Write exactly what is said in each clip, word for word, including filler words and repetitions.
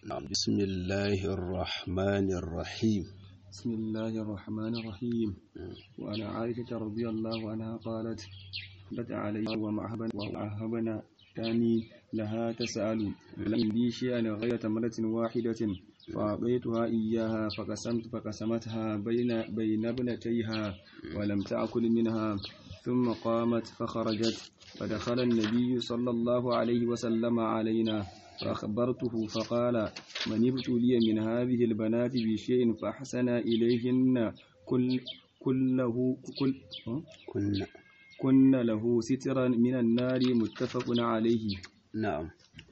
نعم. بسم الله الرحمن الرحيم. بسم الله الرحمن الرحيم. وعن عائشة رضي الله عنها قالت: بت علي ومعهبنا تاني لها تسأل لم لي شيئا غير تمرة واحدة فأعطيتها إياها فقسمت فقسمتها بين بين ابنتيها ولم تأكل منها ثم قامت فخرجت فدخل النبي صلى الله عليه وسلم علينا فأخبرته فقال: من ابتلي من هذه البنات بشيء فأحسن إليهن كل كله كل كنا كن له سترا من النار متفق عليه. na'am.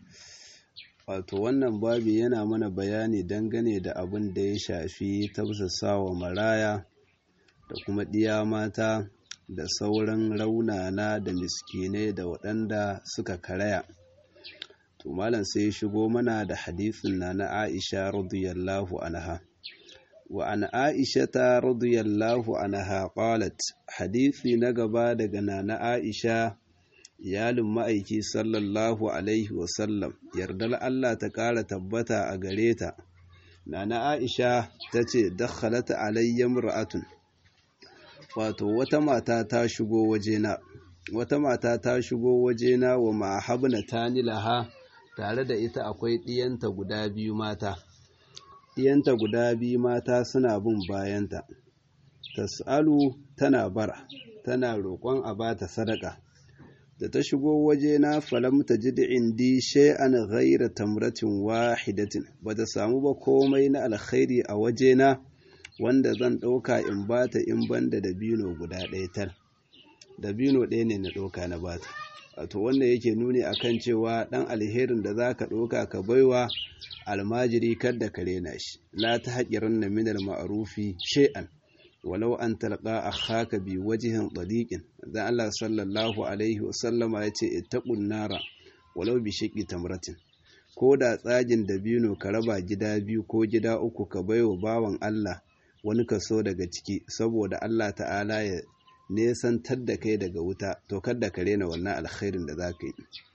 Wato wannan babi yana mana bayani dangane da abin da ya shafi tausasawa maraya da kuma ɗiya mata da sauran raunana da miskinai da waɗanda suka karaya. To malam sai ya shigo mana da hadisin na na Aisha radiyallahu anha. Wa an Aisha radiyallahu anha qalat, hadisi na gaba daga nana Aisha iyalin ma'aiki sallallahu alaihi wasallam, yardar Allah ta ƙara tabbata a gare ta. Nana Aisha ta ce, dakhalat alayya imra'atun, wato wata mata ta shigo wajena wata mata ta shigo wajena wa ma'habna tani laha, tare da ita akwai ɗiyanta guda biyu mata ɗiyanta guda biyu mata suna bin bayanta. Tas'alu, tana bara, tana roƙon a bata sadaka. Da ta shigo wajena falam tajid indi shay'an ghayra tamratin wahidatin, bata samu ba komai na alkhairi a wajena wanda zan ɗauka in bata in banda dabino guda ɗaya tal. Dabino ɗaya ne na ɗauka na bata. Wato wannan yake nuni akan cewa ɗan alherin da zaka ɗauka ka baiwa almajiri kada ka rena shi. La tahqiranna min al-ma'rufi shay'an walau an talqa akhaka bi wajhin tadiqin. Dan Allah sallallahu alaihi wasallama yace ittaqun nara walau bi shiqqi tamratin. Ko da tsagin dabino ka raba gida biyu ko gida uku ka baiwa bawan Allah wani kaso daga ciki, saboda Allah ta'ala ya nesantar da kai daga wuta, to kada ka rena wannan alkhairin da zaka yi.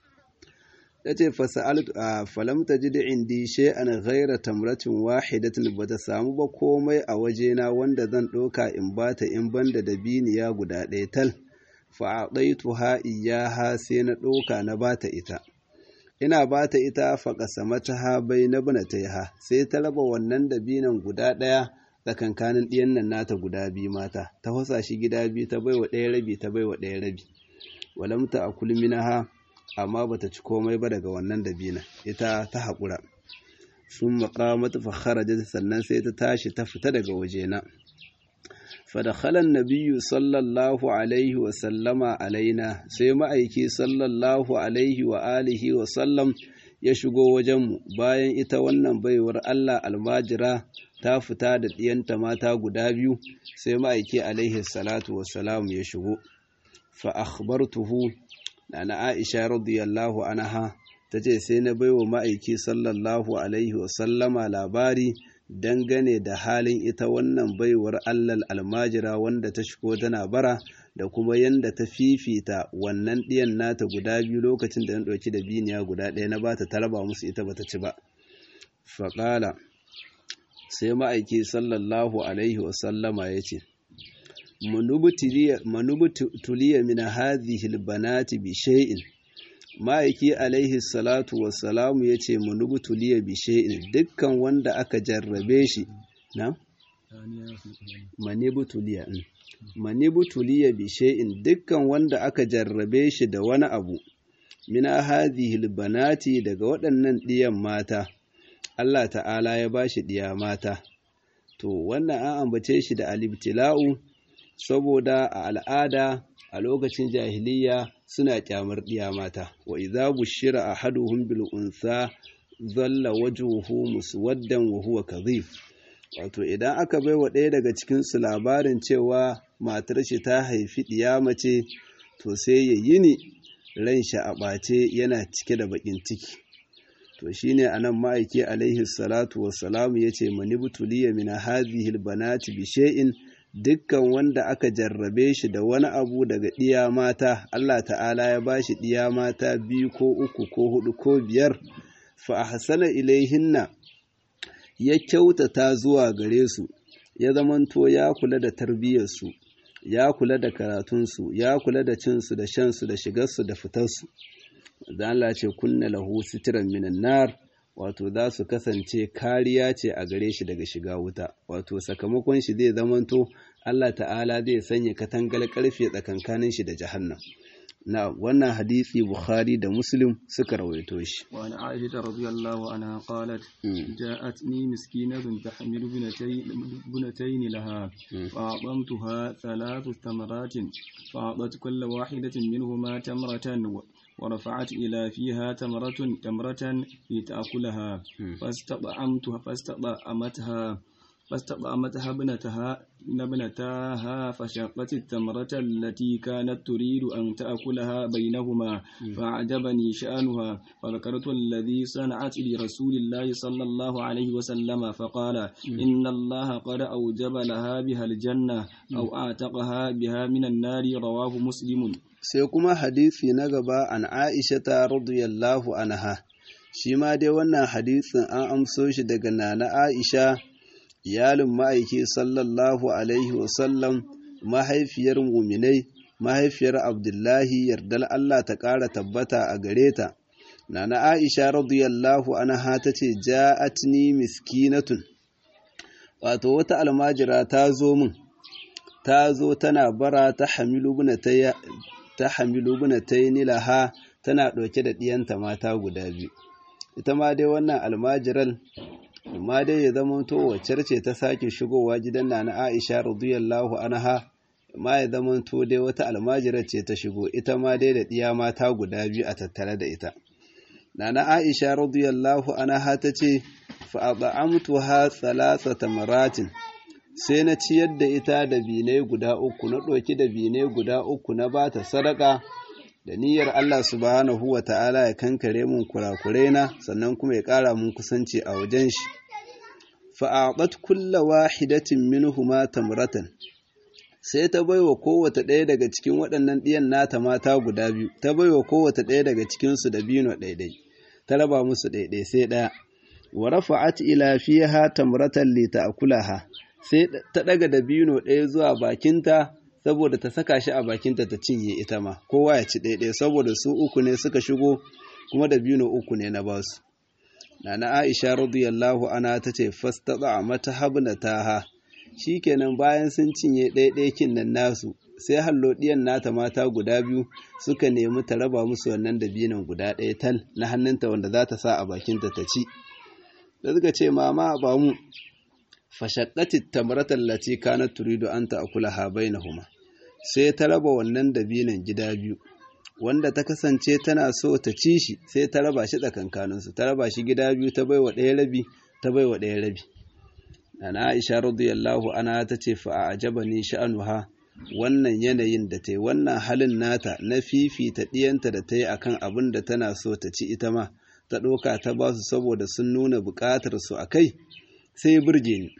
Yace fasa'altu falam tajid indi shay'an ghayra tamratin wahidatin, bata samu ba komai a wajena wanda zan doka in bata in banda da biniya guda ɗaya tal. Fa a'taituha iyyaha, sai na doka na bata ita. Ina bata ita fa qasamataha bayna ibnatayha, sai ta raba wannan dabinan guda ɗaya tsakankanin ɗiyan nan nata guda biyu mata, ta fasa shi gida biyu, ta baiwa ɗaya rabi ta baiwa ɗaya rabi. Walam ta'kul minha, amma bata ci komai ba daga wannan dabina, ita ta haƙura. Sun maƙamata fa kharajat, sannan sai ta tashi ta fita daga wajena. Fa dakhala an-nabiyyu sallallahu alaihi wa sallama alaina, sai ma'aiki sallallahu alaihi wa alihi wa sallam ya shigo wajenmu, bayan ita wannan baiwar Allah almajira ta fita da ɗiyanta mata guda biyu, sai ma'aiki alaihi salatu wassalam ya shigo. Fa akhbartuhu, nana Aisha radiyallahu anha tace sai na baiwa ma'aiki sallallahu alaihi wasallama labari dangane da halin ita wannan baiwar Allah almajira wanda ta shigo tana bara, da kuma yanda ta fifita wannan ɗiyan nata guda biyu lokacin da na ɗauki da biniya guda ɗaya na bata, ta raba musu ita bata ci ba. Faƙala, sai ma'aiki sallallahu alaihi wasallama ya ce, manubtuliya min hadhihi albanati bi shay'in. Ma'aiki alaihi salatu wassalamu ya ce manubtuliya bi shay'in, dukkan wanda aka jarrabe shi na manibtuliya manibtuliya bi shay'in, dukkan wanda aka jarrabe shi da wani abu, min hadhihi albanati, daga waɗannan ɗiyan mata, Allah ta'ala ya bashi ɗiya mata. To wannan an ambace shi da alibtila'u saboda a al'ada a lokacin jahiliya suna kyamar ɗiya mata. Wa idza bushira ahaduhum bil unsa dhalla wajhuhu muswaddan wa huwa kadhib. Wato idan aka baiwa ɗaya daga cikin su labarin cewa matar shi ta haifi ɗiya mace, to sai ya yini ran shi a ɓace, yana cike da bakin ciki. To shine anan ma'aiki alaihi salatu wassalamu yace manibtuliya min hadhihi albanati bi shay'in, dukkan wanda aka jarrabe shi da wani abu daga ɗiya mata, Allah ta'ala ya bashi ɗiya mata biyu ko uku ko hudu ko biyar, fa ahsana ilaihinna, ya kyautata zuwa gare su ya zamanto ya kula da tarbiyyarsu ya kula da karatunsu ya kula da cinsu da shansu da shigarsu da fitarsu da Allah ce kunna lahu sitran minan nar wato za su kasance kariya ce a gare shi daga shiga wuta wato sakamakon shi zai zamanto Allah ta'ala zai sanya katangal karfe tsakankanin shi da jahannam na wannan hadisi Bukhari da Muslim suka rawaito shi wa an Aisha radiyallahu anha qalat ja'atni miskinatun tahmilu binatayn binatayn laha fa aqamtuha thalath tamaratin fa aqat kull wahidatin minhuma tamratan ورفعت إلى فيها تمرة تمرة لتأكلها فاستطعمتها فاستطعمتها فاستطعمتها ابنتها ابنتها فشقت التمرة التي كانت تريد أن تأكلها بينهما فأعجبني شأنها فذكرت الذي صنعت لرسول الله صلى الله عليه وسلم فقال إن الله قد أوجب لها بها الجنة أو أعتقها بها من النار رواه مسلم. sai kuma hadisi na gaba an Aisha ta radiyallahu anha shi ma dai wannan hadisin an amso shi daga nana Aisha iyalin ma'aiki sallallahu alaihi wasallam mahaifiyar muminai mahaifiyar Abdullahi yardal Allah ta ƙara tabbata a gare ta nana Aisha radiyallahu anha tace ja'atni miskinatun wato wata almajira ta zo min ta zo tana bara ta hamilu bunataya ta hamilu bunataini laha tana ɗauke da ɗiyanta mata guda biyu ita ma dai wannan almajiral ma dai ya zama to wacce ce ta sake shigowa gidan nana Aisha radiyallahu anha ma ya zama to dai wata almajirar ce ta shigo ita ma dai da ɗiya mata guda biyu a tattare da ita nana Aisha radiyallahu anha tace fa at'amtuha thalathata maratin sai na ciyar da ita da binai guda uku na ɗauki da binai guda uku na ba ta sadaka da niyyar Allah subhanahu wa ta'ala ya kankare mun kurakurai na sannan kuma ya ƙara mun kusanci a wajen shi fa'aqat kulla wahidatin minhuma tamratan sai ta baiwa kowace ɗaya daga cikin waɗannan ɗiyan nata mata guda biyu ta baiwa kowace ɗaya daga cikin su da bino ɗaiɗai ta raba musu ɗaiɗai sai ɗaya wa rafa'at ila fiha tamratan li ta'kulaha sai ta ɗaga dabino ɗaya zuwa bakinta saboda ta saka shi a bakinta ta cinye ita ma kowa ya ci ɗaya saboda su uku ne suka shigo kuma dabino uku ne na basu nana Aisha radiyallahu anha tace fastata mata habnataha shikenan bayan sun cinye ɗaya kin nan nasu sai hallo ɗiyan nata mata guda biyu suka nemi ta raba musu wannan dabinon guda ɗaya tal na hannunta wanda za ta sa a bakinta ta ci da suka ce mama ba mu fashaqqatit tamrata allati kanat turidu an ta'kulaha bainahuma sai ta raba wannan dabinan gida biyu wanda ta kasance tana so ta ci shi sai ta raba shi tsakankanin su ta raba shi gida biyu ta baiwa ɗaya rabi ta baiwa ɗaya rabi nana Aisha radiyallahu anha tace fa a'jabani sha'anuha wannan yanayin da tayi wannan halin nata na fifita diyanta da tayi akan abin da tana so ta ci ita ma ta doka ta basu saboda sun nuna bukatar su akai sai burge ni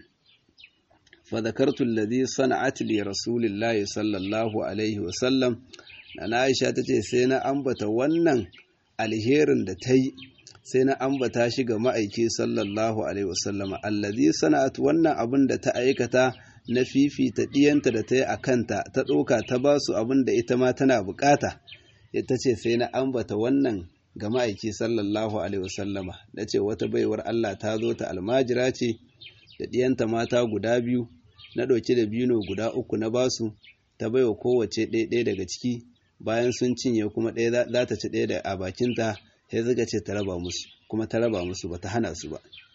fa zakartu alladhi sana'at li rasulillahi sallallahu alaihi wasallam na Aisha tace sai na ambata wannan alherin da tayi sai na ambata shi ga ma'aiki sallallahu alaihi wasallama alladhi sana'at wannan abin da ta aikata na fifita diyanta da tayi akanta ta doka ta basu abin da ita ma tana bukata ita ce sai na ambata wannan ga ma'aiki sallallahu alaihi wasallama da ce wata baiwar Allah ta zo ta almajira ce da ɗiyanta mata guda biyu na ɗauki da bino guda uku na basu ta baiwa kowace ɗaya daga ciki bayan sun cinye kuma ɗaya za ta ci ɗaya da a bakinta sai suka ce ta raba musu kuma ta raba musu ba ta hana su ba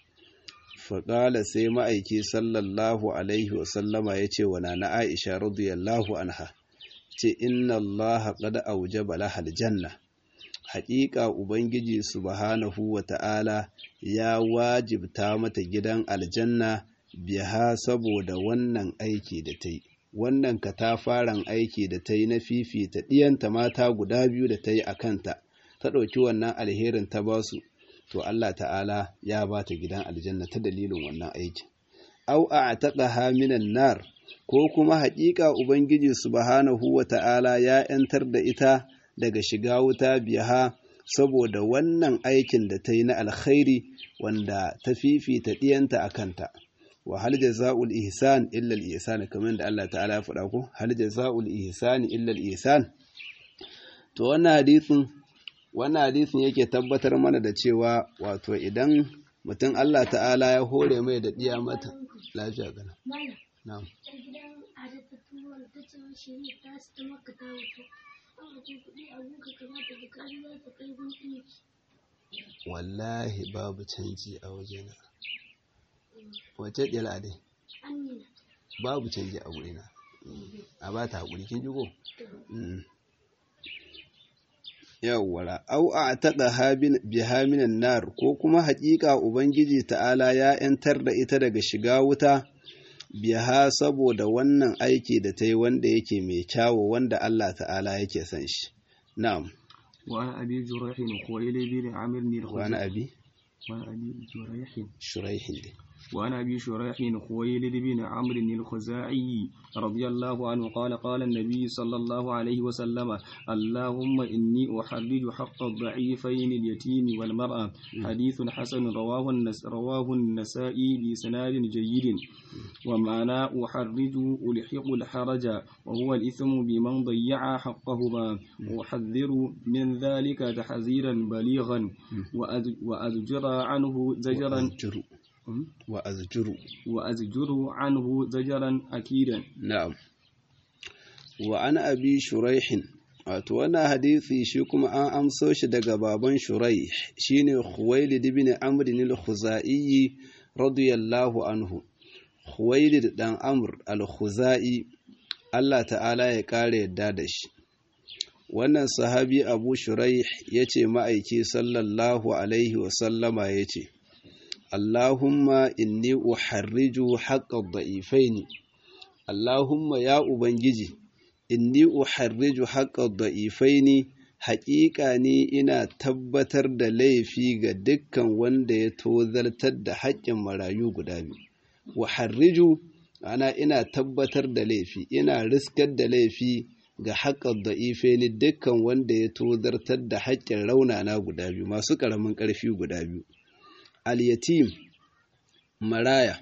faƙala sai ma'aiki sallallahu alaihi wasallama ya ce wa nana Aisha radiyallahu anha ce inna Allah qad awjaba laha aljanna haƙiƙa Ubangiji subhanahu wa ta'ala ya wajibta mata gidan aljanna biha saboda wannan aiki da ta yi, wannan katafaren aiki da ta yi na fifita ɗiyanta mata guda biyu da ta yi a kanta, ta ɗauki wannan alherin ta ba su, to Allah ta'ala ya ba ta gidan aljanna ta dalilin wannan aikin. Au a taƙa minan nar, ko kuma haƙiƙa Ubangiji subhanahu wa ta'ala ya ‘yantar da ita daga shiga wuta biha saboda wannan aikin da ta yi na alkhairi wanda ta fifita ɗiyanta a kanta. Wa hal jaza'ul ihsan illa al ihsan, kamar da Allah ta'ala ya faɗa ko hal jaza'ul ihsan illa al ihsan. To wannan hadisin wannan hadisin yake tabbatar mana da cewa wato idan mutum Allah ta'ala ya hore mai da ɗiya mata lafiya gana. Na'am. Wallahi babu canji a wajena. Wace ɗiyar dai? Babu canji a wurina. A ba ta haƙuri, kin ji ko? Yawwara, au a taɗa biha minan nar, ko kuma haƙiƙa Ubangiji ta'ala ya ‘yantar da ita daga shiga wuta, biha saboda wannan aiki da ta yi wanda yake mai kyawo wanda Allah ta'ala yake son shi. Na'am. وعن أبي جريح خويلد بن عمرو وعن أبي وعن أبي جريح شريح وعن أبي شريح خويلد بن عمرو الخزاعي رضي الله عنه قال قال النبي صلى الله عليه وسلم اللهم إني أحرج حق الضعيفين اليتيم والمرأة. حديث حسن رواه النس رواه النسائي بإسناد جيد. ومعنى أحرج ألحق الحرج وهو الإثم بمن ضيع حقهما. أحذر من ذلك تحذيرا بليغا وأزجر عنه زجرا وأزجر وأزجر عنه زجرا أكيدا. نعم. وعن أبي شريح wato wannan hadisi shi kuma an amso shi daga baban Shuraih shine Khuwailid ibn Amr al-Khuzai radiyallahu anhu. Khuwailid dan Amr al-Khuzai Allah ta'ala ya kare yadda da shi. Wannan sahabi Abu Shuraih yace ma'aiki sallallahu alaihi wa sallama yace Allahumma inni uharriju haqqad da'ifaini. Allahumma ya Ubangiji inni uharriju haqqad da'ifaini, haƙiƙa ni ina tabbatar da laifi ga dukkan wanda ya tozartar da haƙƙin marayu guda biyu. Uharriju ana ina tabbatar da laifi, ina riskar da laifi ga haqqad da'ifaini dukkan wanda ya tozartar da haƙƙin raunana guda biyu, masu ƙaramin ƙarfi guda biyu. Al-yatim maraya,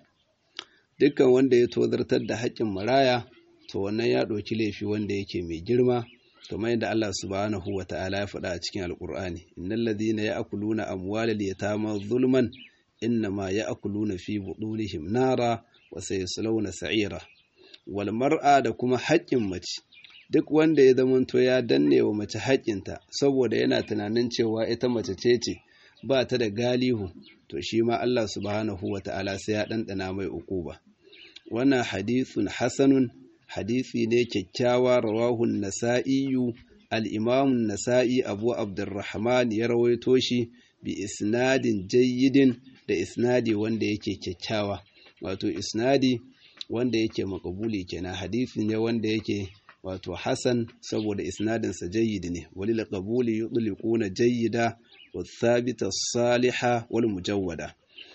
dukkan wanda ya tozartar da haƙƙin maraya to wannan ya ɗauki laifi wanda yake mai girma, kamar yadda Allah subhanahu wa ta'ala ya faɗa a cikin Alƙur'ani, innal ladhina ya'kuluna amwalal yatama zulman innama ya'kuluna fi butunihim nara wa sayaslawna sa'ira. Wal mar'a, da kuma haƙƙin mace, duk wanda ya zamanto ya danne wa mace haƙƙinta saboda yana tunanin cewa ita mace ce ce ba ta da galihu, to shi ma Allah subhanahu wa ta'ala sai ya ɗanɗana mai uquba. Wannan hadithun hasanun, hadisi ne kyakkyawa, rawahun nasa'iyu, al'imamun nasa'i Abu Abdurrahman ya rawaito shi bi isnadin jayyidin, da isnadi wanda yake kyakkyawa, wato isnadi wanda yake makabuli kenan, hadisi ne wanda yake wato hasan saboda isnadinsa jayyid ne, walil qabuli yudliquna jayyida والثابت الصالحة والمجودة.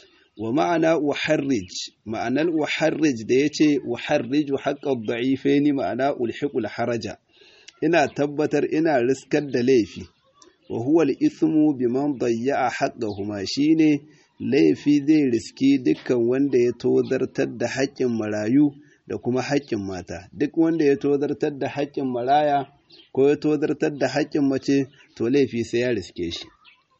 ومعنى أحرج، معنى الأحرج ده يتي أحرج حق الضعيفين، معنى ألحق الحرج، إنا تبتر إنا رسكت دليفي، وهو الإثم بمن ضيع حقهما، شيني laifi zai riski dukkan wanda ya tozartar da haƙƙin marayu da kuma haƙƙin mata. Duk wanda ya tozartar da haƙƙin maraya ko ya tozartar da haƙƙin mace to laifi sai ya riske shi.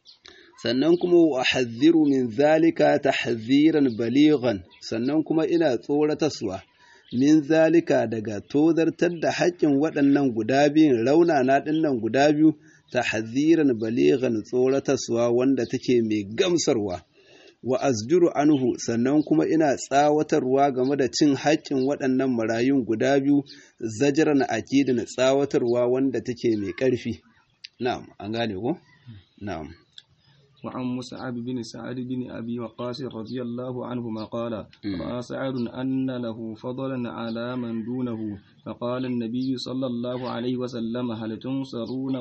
Sannan kuma wa hadhiru min zalika tahziran balighan, sannan kuma ina tsorataswa min zalika daga tozartar da haƙƙin waɗannan guda biyun, raunana ɗinnan guda biyu, tahziran balighan, tsorataswa wanda take mai gamsarwa. Wa azjuru anhu, sannan kuma ina tsawatarwa game da cin haƙƙin waɗannan marayun guda biyu, zajiran akidan, tsawatarwa wanda take mai ƙarfi. Na'am, an gane ko? Na'am. وعن مصعب بن سعد بن أبي وقاص رضي الله عنهما قال رأى سعد أن له فضلا على من دونه، فقال النبي صلى الله عليه وسلم هل تنصرون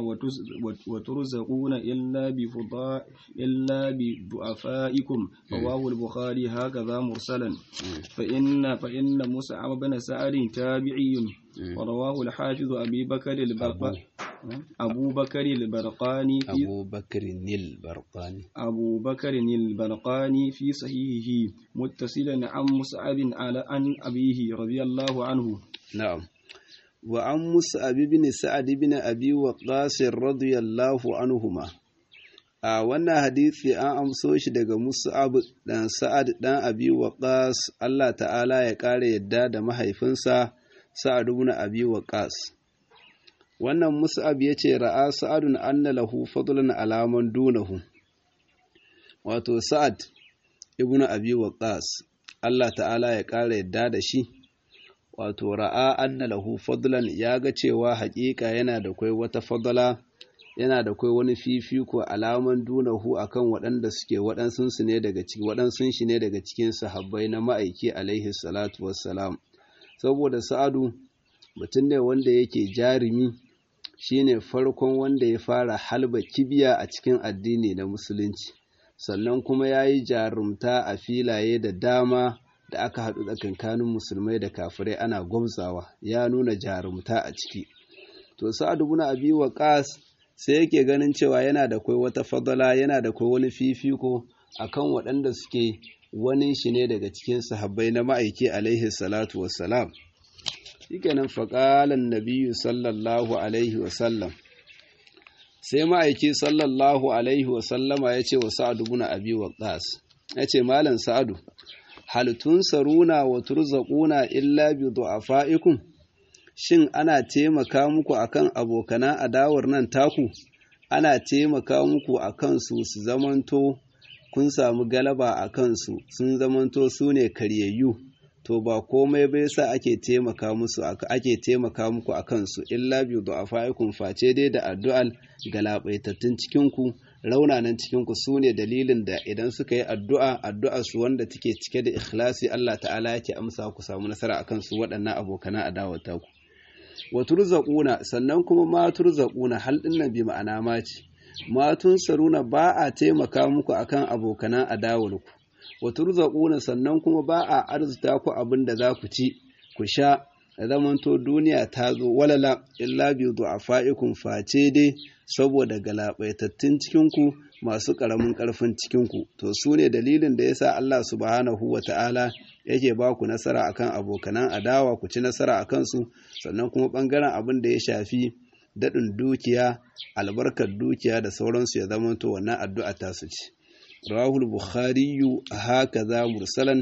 وترزقون إلا بفضاء إلا بضعفائكم. رواه البخاري هكذا مرسلا. فإن فإن مصعب بن سعد تابعي، ورواه الحافظ أبي بكر البقاء أبو بكر البرقاني في أبو بكر البرقاني أبو بكر البرقاني في صحيحه متصلا عن مصعب على عن أبيه رضي الله عنه. نعم. وعن مصعب بن سعد بن أبي وقاص رضي الله عنهما. a wannan hadisi an amso shi daga Mus'ab dan Sa'ad dan Abi Waqqas, Allah ta'ala ya kare yadda da mahaifinsa Sa'ad ibn Abi Waqqas. Wannan Mus'ab yace ra'a Sa'adun anna lahu fadlan ala man dunahu. Wato Sa'ad ibn Abi Waqqas, Allah ta'ala ya kare yadda da shi. Wato ra'a anna lahu fadlan, ya ga cewa haƙiƙa yana da kai wata fadala, yana da kai wani fifiko alaman dunahu akan waɗanda suke waɗansunsu ne daga ciki waɗansun shi ne daga cikin sahabbai na ma'aiki alaihi salatu wassalam. Saboda Sa'adu mutum ne wanda yake jarumi, shine farkon wanda ya fara halba kibiya a cikin addini na musulunci, sannan kuma ya yi jarumta a filaye da dama da aka haɗu tsakankanin musulmai da kafirai ana gwamzawa, ya nuna jarumta a ciki. To Sa'ad ibn Abi Waqqas sai yake ganin cewa yana da kai wata fadala, yana da kai wani fifiko akan waɗanda suke wani shi ne daga cikin sahabbai na ma'aiki alaihi salatu wassalam. Shikenan faqalan nabiyyu sallallahu alaihi wasallam, sai ma'aiki sallallahu alaihi wasallama ya ce wa Sa'ad ibn Abi Waqqas, ya ce malam Sa'adu, hal tunsaruna wa turzaquna illa bi du'afaikum, shin ana taimaka muku akan abokanan adawar nan taku, ana taimaka muku akan su su zamanto kun samu galaba a kansu, sun zamanto su ne karyayyu, to ba komai bai sa ake taimaka musu ake taimaka muku akan su illa bi du'afaikum, face dai da addu'al galabaitattun cikin ku, raunanan cikin ku sune dalilin da idan suka yi addu'a addu'ar su wanda take cike da ikhlasi, Allah ta'ala yake amsa ku samu nasara akan su waɗannan abokanan adawar taku. Wa turzaquna, sannan kuma ma turzaquna, hal dinnan bi ma'ana ma ce, ma tunsaruna, ba a taimaka muku akan abokanan adawar ku. Wa turzaquna, sannan kuma ba a arzuta ku abin da za ku ci ku sha, zamanto duniya ta zo walala illa bi du'afaikum, face dai saboda galabaitattun cikin ku masu karamin karfin cikin ku. To su ne dalilin da yasa Allah subhanahu wata'ala yake ba ku nasara akan abokanan adawa, ku ci nasara akan su. Sannan kuma bangaren abin da ya shafi daɗin dukiya, albarkar dukiya da sauransu, ya zamanto wannan addu'a ta su ci. Rawahul Bukhari hakaza mursalan,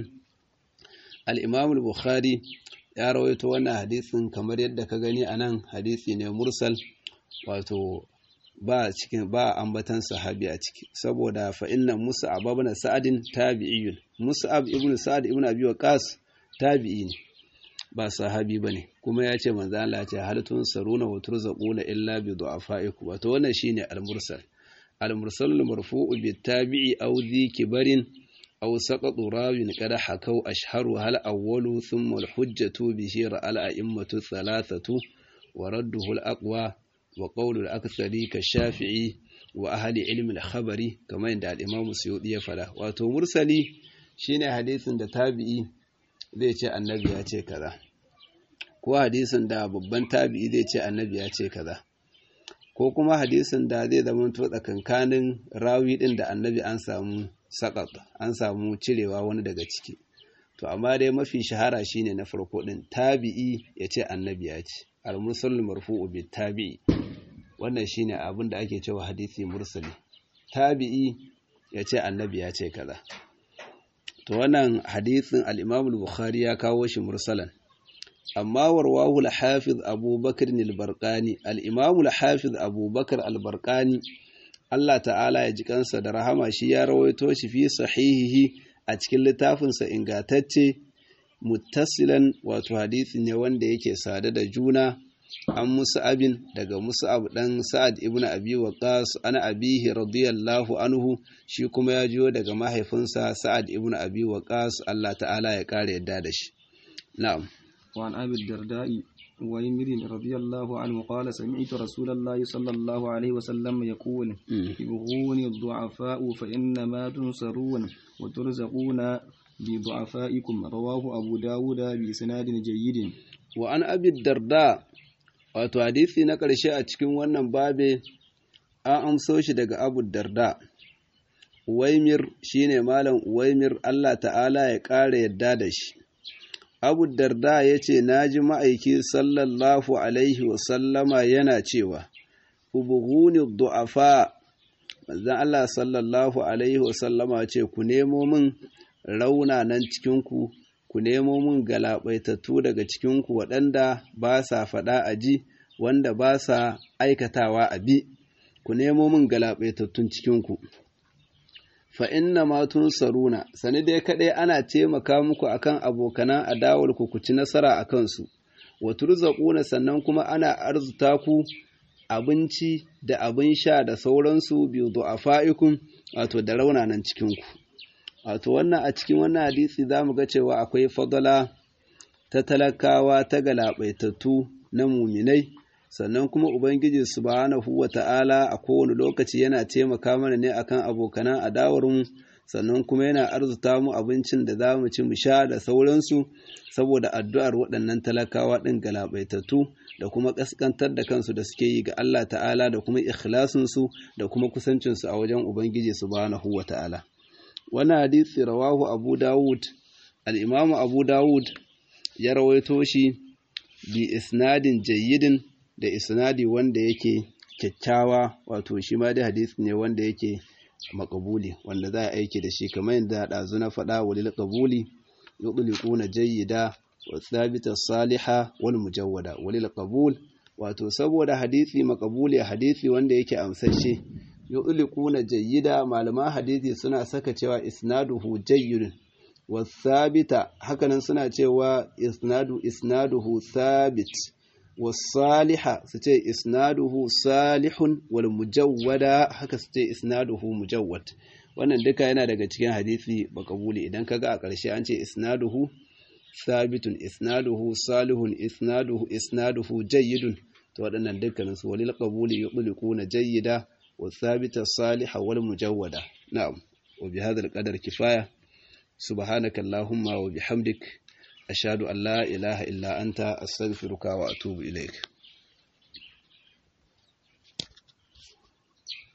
al-Imam al-Bukhari ya rawaito wannan hadisin kamar yadda ka gani anan, hadisi ne mursal, wato ba cikin ba ambatan sahabi a ciki, saboda fa inna Mus'ab ibn Sa'adin tabi'iyyun, Mus'ab ibn Sa'ad ibn Abi Waqqas tabi'i ne, ba sahabi bane, kuma ya ce manzo Allah ya ce hal tunsaruna wa turzaquna illa bi du'afaikum. Wato wannan shine al-mursal. Al-mursal al-marfu'u bi tabi'i aw dhi kibarin aw saqatu rawin qad hakau ashharu hal awwalu thumma al-hujjatu bi shira al-a'immatu thalathatu wa radduhu al-aqwa wa qawlu al-akthari ka shafi'i wa ahli ilmi al-khabari, kamar yadda al-Imam Suyuti ya fada. Wato mursali shine hadisin da tabi'i zai ce annabi ya ce kaza, ko hadisin da babban tabi'i zai ce annabi ya ce kaza, ko kuma hadisin da zai zama to tsakankanin rawi din da annabi an samu saƙaƙ, an samu cirewa wani daga ciki. To amma dai mafi shahara shine na farko din, tabi'i ya ce annabi ya ce, al-mursal marfu'u bi tabi'i, wannan shine abin da ake cewa hadisi mursali, tabi'i ya ce annabi ya ce kaza. To wannan hadisin al-Imam al-Bukhari ya kawo shi mursalan, amma warwahu al-Hafiz Abu Bakr al-Barqani, al-Imam al-Hafiz Abu Bakr al-Barqani, Allah ta'ala ya ji kansa da rahama, shi ya rawaito shi fi sahihihi a cikin littafinsa ingantacce, muttasilan, wato hadisi ne wanda yake sada da juna, an Mus'abin, daga Mus'ab dan Sa'ad ibn Abi Waqqas, ana abihi radiyallahu anhu, shi kuma ya jiyo daga mahaifinsa Sa'ad ibn Abi Waqqas, Allah ta'ala ya kare yadda da shi. Na'am. وعن أبي الدرداء ويمر رضي الله عنه قال سمعت رسول الله صلى الله عليه وسلم يقول ابغوني الضعفاء فإنما تنصرون وترزقون بضعفائكم. رواه أبو داود بإسناد جيد. وعن أبي الدرداء wato hadisi na ƙarshe a cikin wannan babe an amso shi daga Abu Darda. Uwaimir shine malam Uwaimir, Allah ta'ala ya ƙara yadda da shi. Abu Darda ya ce, na ji ma'aiki sallallahu alaihi wasallama yana cewa, Ubughuni du'afa, manzan Allah sallallahu alaihi wasallama ce, ku nemo min raunanan cikinku, ku nemo min galabaitattu daga cikinku waɗanda ba sa faɗa a ji, wanda ba sa aikatawa a bi, ku nemo min galabaitattun cikinku. Fa inna ma tunsaruna, sani dai kaɗai ana taimaka muku akan abokanan adawar ku ku ci nasara a kansu, wa turzaquna, sannan kuma ana arzuta ku abinci da abin sha da sauransu bi du'afaikum, wato da raunanan cikinku. Wato wannan a cikin wannan hadisi zamu ga cewa akwai fadala ta talakawa ta galabaitattu na muminai, sannan kuma Ubangiji subhanahu wa ta'ala a kowane lokaci yana taimaka mana ne akan abokanan adawarmu, sannan kuma yana arzuta mu abincin da za mu ci mu sha da sauransu, saboda addu'ar waɗannan talakawa ɗin galabaitattu da kuma ƙasƙantar da kansu da suke yi ga Allah ta'ala da kuma ikhlasinsu da kuma kusancinsu a wajen Ubangiji subhanahu wa ta'ala. Wannan hadisi rawahu Abu Dawud, al-Imamu Abu Dawud ya rawaito shi bi isnadin jayyidin, da isnadi wanda yake kyakkyawa, wato shi ma dai hadisi ne wanda yake makabuli, wanda za a aiki da shi kamar yadda ɗazu na faɗa, walil qabuli yudliquna jayyida wa thabita saliha wal mujawwada. Walil qabul, wato saboda hadisi makabuli, hadisi wanda yake amsashe, yudliquna jayyida, malaman hadisi suna saka cewa isnaduhu jayyidun, wa thabita hakanan suna cewa isnadu isnaduhu thabit, والصالحة ستي إسناده صالح والمجود haka ستي إسناده مجود. wannan duka yana daga cikin hadisi makabuli. Idan kaga a ƙarshe an ce isnaduhu sabitun, isnaduhu salihun, isnaduhu isnaduhu jayyidun, to waɗannan dukkanin su walil qabuli yudliquna jayyida wa thabita salihah wal mujawwada. Na'am, wa bi hadha al-qadar kifaya. Subhanaka Allahumma wa bihamdik, ashhadu an la ilaha illa anta, astaghfiruka wa atubu ilaik.